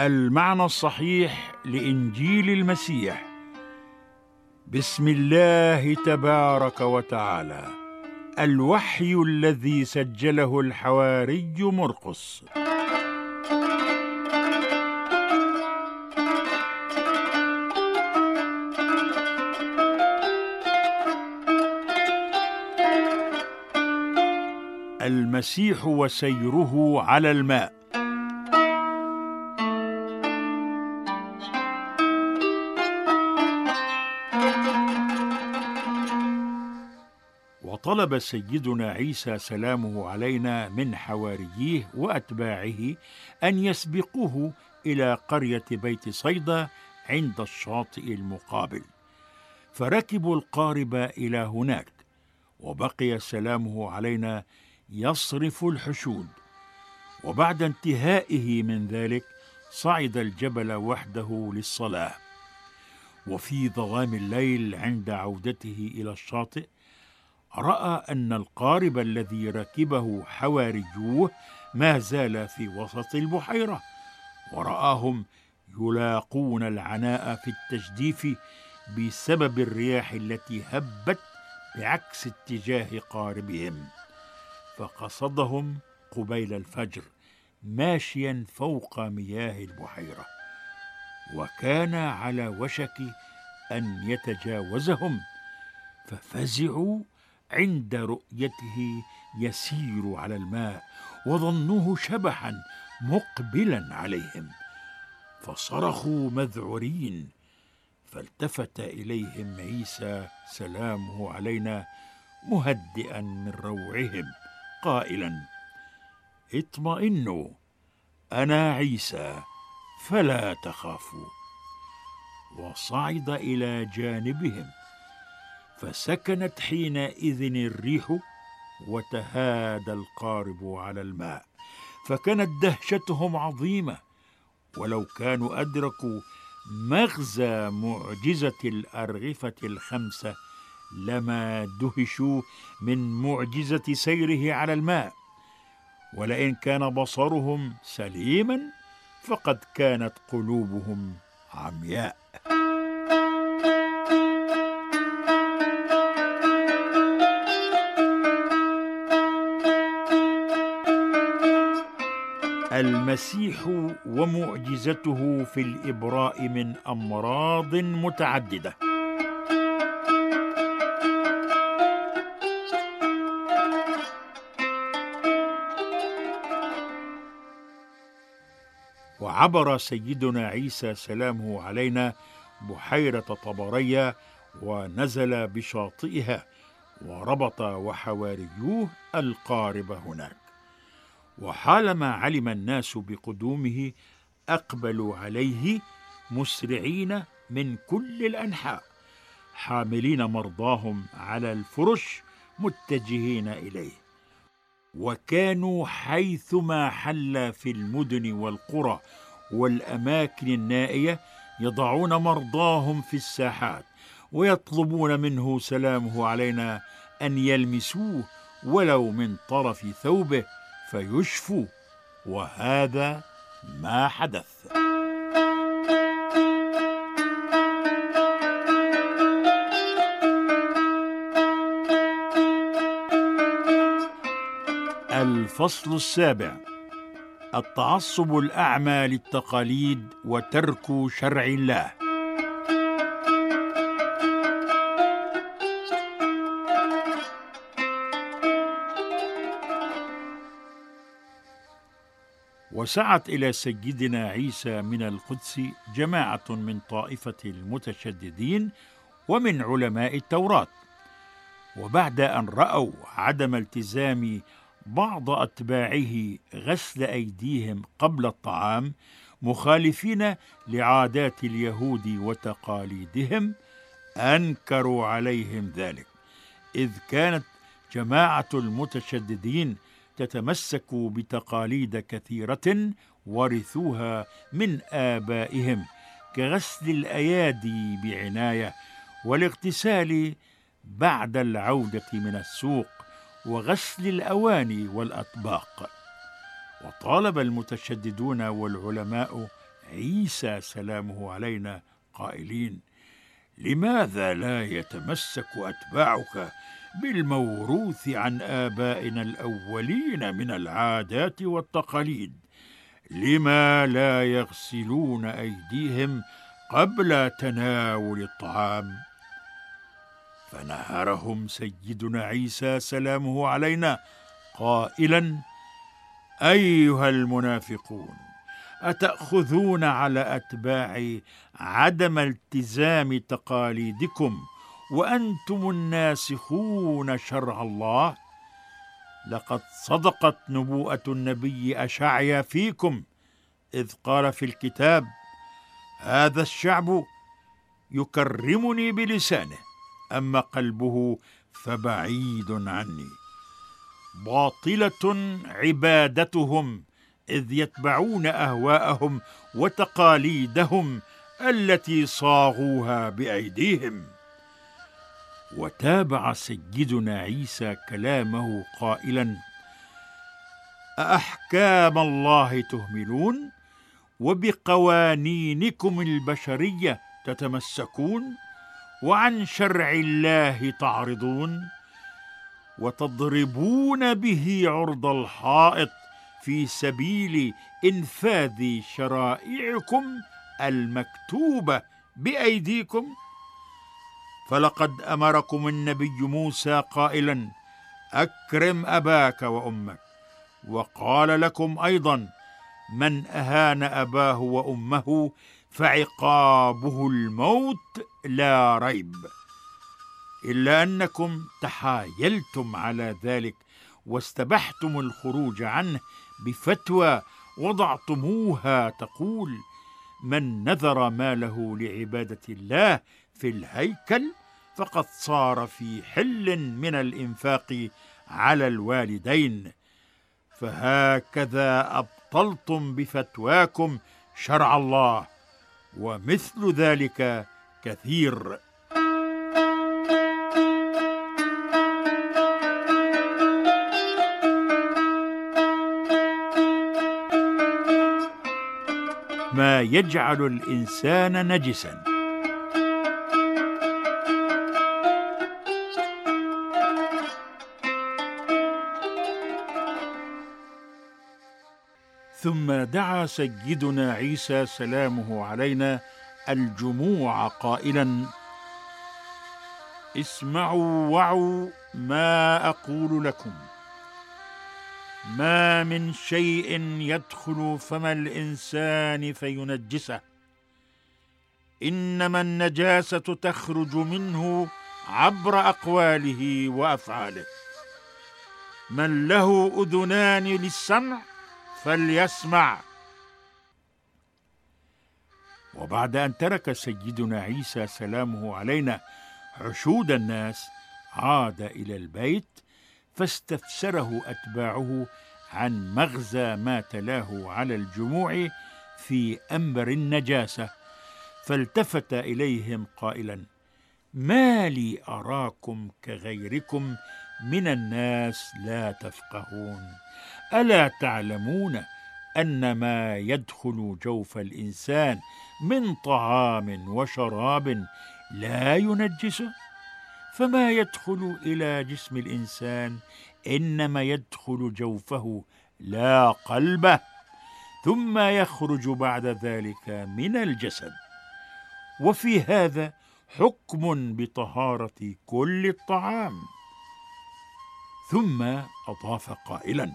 المعنى الصحيح لإنجيل المسيح. بسم الله تبارك وتعالى. الوحي الذي سجله الحواري مرقس. المسيح وسيره على الماء. وطلب سيدنا عيسى سلامه علينا من حواريه وأتباعه أن يسبقوه إلى قرية بيت صيدا عند الشاطئ المقابل، فركبوا القارب إلى هناك، وبقي سلامه علينا يصرف الحشود. وبعد انتهائه من ذلك صعد الجبل وحده للصلاة. وفي ظلام الليل عند عودته إلى الشاطئ رأى أن القارب الذي ركبه حواريوه ما زال في وسط البحيرة، ورآهم يلاقون العناء في التجديف بسبب الرياح التي هبت بعكس اتجاه قاربهم، فقصدهم قبيل الفجر ماشيا فوق مياه البحيرة، وكان على وشك أن يتجاوزهم، ففزعوا عند رؤيته يسير على الماء، وظنوه شبحا مقبلا عليهم، فصرخوا مذعورين. فالتفت إليهم عيسى سلامه علينا مهدئا من روعهم قائلا: اطمئنوا، أنا عيسى فلا تخافوا. وصعد إلى جانبهم، فسكنت حينئذ الريح، وتهادى القارب على الماء، فكانت دهشتهم عظيمة، ولو كانوا أدركوا مغزى معجزة الأرغفة الخمسة لما دهشوا من معجزة سيره على الماء. ولئن كان بصرهم سليما فقد كانت قلوبهم عمياء. المسيح ومعجزته في الإبراء من أمراض متعددة. وعبر سيدنا عيسى سلامه علينا بحيرة طبرية، ونزل بشاطئها، وربط وحواريوه القارب هناك. وحالما علم الناس بقدومه أقبلوا عليه مسرعين من كل الأنحاء، حاملين مرضاهم على الفرش متجهين إليه. وكانوا حيثما حل في المدن والقرى والأماكن النائية يضعون مرضاهم في الساحات، ويطلبون منه سلامه علينا أن يلمسوه ولو من طرف ثوبه فيشفوا، وهذا ما حدث. الفصل السابع: التعصب الأعمى للتقاليد وترك شرع الله. وسعت إلى سيدنا عيسى من القدس جماعة من طائفة المتشددين ومن علماء التوراة، وبعد أن رأوا عدم التزام بعض أتباعه غسل أيديهم قبل الطعام مخالفين لعادات اليهود وتقاليدهم، أنكروا عليهم ذلك، إذ كانت جماعة المتشددين تتمسك بتقاليد كثيرة ورثوها من آبائهم، كغسل الأيادي بعناية، والاغتسال بعد العودة من السوق، وغسل الأواني والأطباق. وطالب المتشددون والعلماء عيسى سلامه علينا قائلين: لماذا لا يتمسك أتباعك بالموروث عن آبائنا الأولين من العادات والتقاليد؟ لما لا يغسلون أيديهم قبل تناول الطعام؟ فنهرهم سيدنا عيسى سلامه علينا قائلا: أيها المنافقون، أتأخذون على أتباعي عدم التزام تقاليدكم وأنتم الناسخون شرع الله؟ لقد صدقت نبوءة النبي أشعيا فيكم إذ قال في الكتاب: هذا الشعب يكرمني بلسانه، أما قلبه فبعيد عني. باطلة عبادتهم إذ يتبعون أهواءهم وتقاليدهم التي صاغوها بأيديهم. وتابع سيدنا عيسى كلامه قائلا: أأحكام الله تهملون وبقوانينكم البشرية تتمسكون وعن شرع الله تعرضون وتضربون به عرض الحائط في سبيل إنفاذ شرائعكم المكتوبة بأيديكم. فلقد أمركم النبي موسى قائلا: أكرم أباك وأمك، وقال لكم أيضا: من أهان أباه وأمه فعقابه الموت لا ريب. إلا أنكم تحايلتم على ذلك واستبحتم الخروج عنه بفتوى وضعتموها تقول: من نذر ماله لعبادة الله في الهيكل فقد صار في حل من الإنفاق على الوالدين. فهكذا أبطلتم بفتواكم شرع الله، ومثل ذلك كثير. ما يجعل الإنسان نجسا. ثم دعا سيدنا عيسى سلامه علينا الجموع قائلا: اسمعوا وعوا ما أقول لكم، ما من شيء يدخل فم الإنسان فينجسه، إنما النجاسة تخرج منه عبر أقواله وأفعاله. من له أذنان للسمع فليسمع. وبعد أن ترك سيدنا عيسى سلامه علينا حشود الناس، عاد إلى البيت فاستفسره أتباعه عن مغزى ما تلاه على الجموع في أمر النجاسة، فالتفت إليهم قائلا: ما لي أراكم كغيركم من الناس لا تفقهون؟ ألا تعلمون أن ما يدخل جوف الإنسان من طعام وشراب لا ينجسه؟ فما يدخل إلى جسم الإنسان إنما يدخل جوفه لا قلبه، ثم يخرج بعد ذلك من الجسد. وفي هذا حكم بطهارة كل الطعام. ثم أضاف قائلا: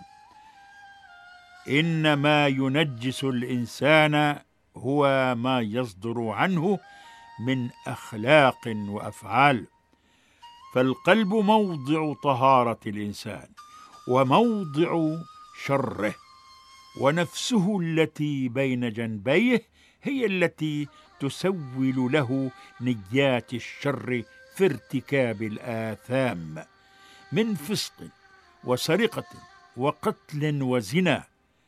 إن ما ينجس الإنسان هو ما يصدر عنه من أخلاق وأفعال، فالقلب موضع طهارة الإنسان وموضع شره، ونفسه التي بين جنبيه هي التي تسول له نيات الشر في ارتكاب الآثام من فسق وسرقة وقتل وزنا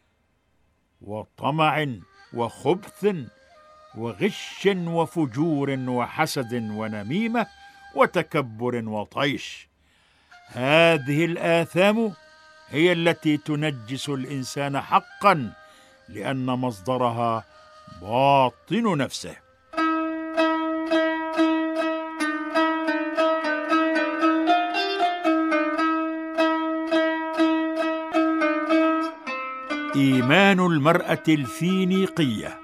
وطمع وخبث وغش وفجور وحسد ونميمة وتكبر وطيش. هذه الآثام هي التي تنجس الإنسان حقا، لأن مصدرها باطن نفسه. إيمان المرأة الفينيقية.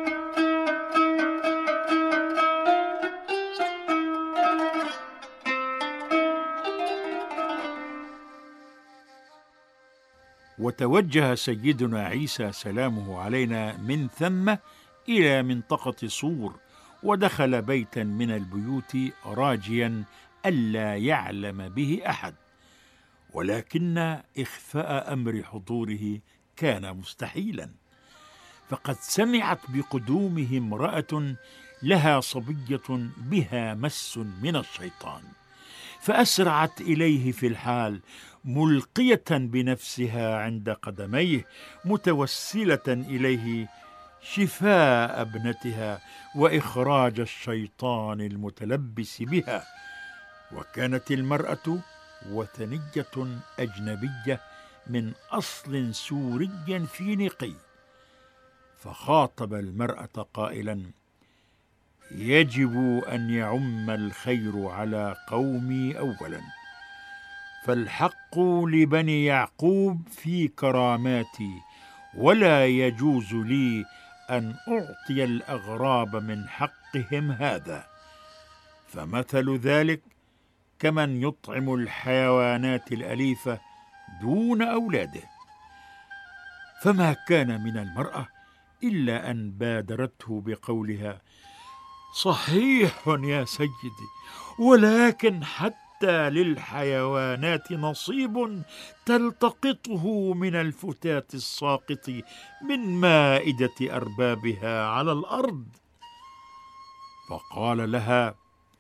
وتوجه سيدنا عيسى سلامه علينا من ثم إلى منطقة صور، ودخل بيتا من البيوت راجيا ألا يعلم به أحد، ولكن إخفاء أمر حضوره كان مستحيلا، فقد سمعت بقدومه امرأة لها صبية بها مس من الشيطان، فأسرعت إليه في الحال ملقية بنفسها عند قدميه، متوسلة إليه شفاء ابنتها وإخراج الشيطان المتلبس بها. وكانت المرأة وثنية أجنبية من أصل سوري فينيقي، فخاطب المرأة قائلا: يجب أن يعم الخير على قومي أولا، فالحق لبني يعقوب في كراماتي، ولا يجوز لي أن أعطي الأغراب من حقهم هذا، فمثل ذلك كمن يطعم الحيوانات الأليفة دون أولاده. فما كان من المرأة إلا أن بادرته بقولها: صحيح يا سيدي، ولكن حتى للحيوانات نصيب تلتقطه من الفتات الساقط من مائدة أربابها على الأرض. فقال لها: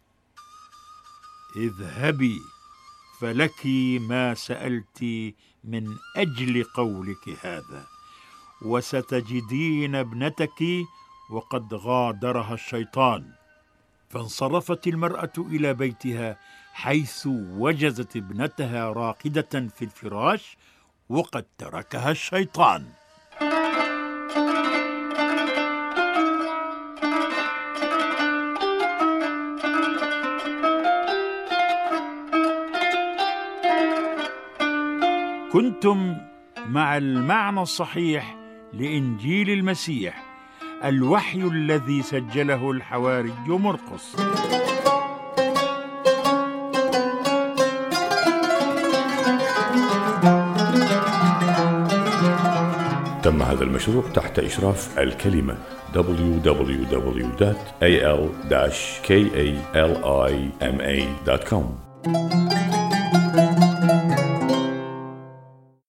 اذهبي فلك ما سألت من أجل قولك هذا، وستجدين ابنتك وقد غادرها الشيطان. فانصرفت المرأة إلى بيتها، حيث وجدت ابنتها راقدة في الفراش وقد تركها الشيطان. كنتم مع المعنى الصحيح لإنجيل المسيح، الوحي الذي سجله الحواري مرقس. تم هذا المشروع تحت إشراف الكلمة www.al-kalima.com.